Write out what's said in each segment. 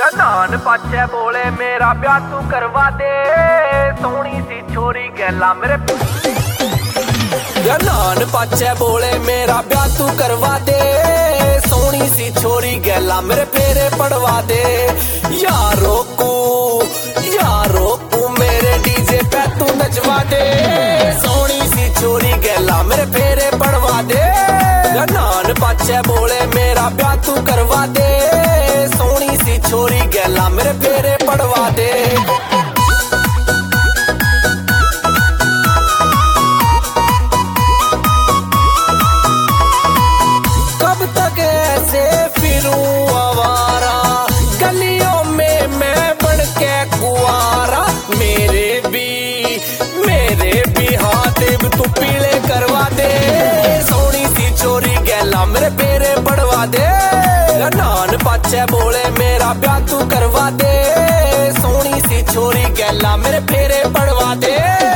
नान पाछे बोले मेरा ब्याह तू करवा दे, सोहनी सी छोरी गैला मेरे नान पाछे बोले मेरा ब्याह तू करवा दे, सोहनी सी छोरी गैला मेरे फेरे पड़वा दे। यारो को मेरे डीजे पे तू नचवा दे, सोहनी सी छोरी गैला मेरे फेरे पड़वा दे। नान पाछे बोले मेरा ब्याह तू करवा दे, सोहनी सी छोरी गैला मेरे फेरे पड़वा दे। कब तक ऐसे फिरूं आवारा, गलियों में मैं बन के कुआरा। मेरे भी हाथ तू पीले करवा दे, सोहनी सी छोरी गैला मेरे फेरे पड़वा दे। नान पाछे बोले मेरा ब्याह तू करवा दे, सोहनी सी छोरी गैला मेरे फेरे पड़वा दे।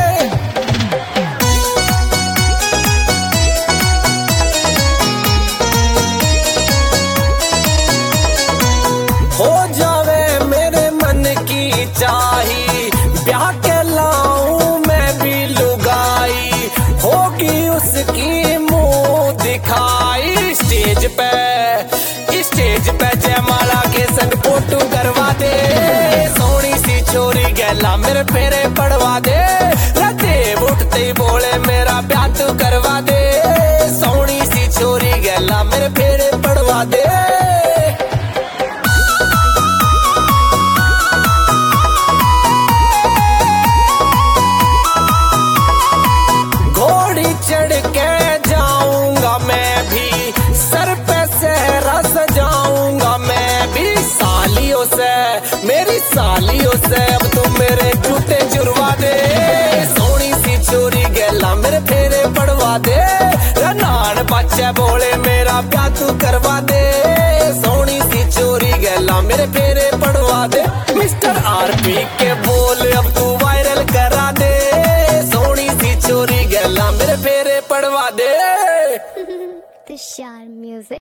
हो जावे मेरे मन की चाही, ब्याह के लाऊं मैं भी लुगाई, होगी उसकी मुंह दिखाई। स्टेज पे जयमाला के संग फोटो करवा दे, सोहनी सी छोरी गैला मेरे फेरे पड़वा दे। देव उठते ही बोले मेरा ब्याह तू करवा दे, सोहनी सी छोरी गैला मेरे फेरे पड़वा दे। चढ़ के जाऊंगा मैं भी, सर पे सहरा सजाऊंगा मैं भी। मेरी सालियों से अब तुम मेरे जूते चुरवा दे, सोहनी सी छोरी गैला मेरे फेरे पड़वा दे। नान पाछे बोले मेरा ब्याह तू करवा दे, सोहनी सी छोरी गैला मेरे फेरे पड़वा दे। मिस्टर आरपी के बोल अब तू वायरल करा दे, सोहनी सी छोरी गैला मेरे फेरे पड़वा दे। तुषार म्यूजिक।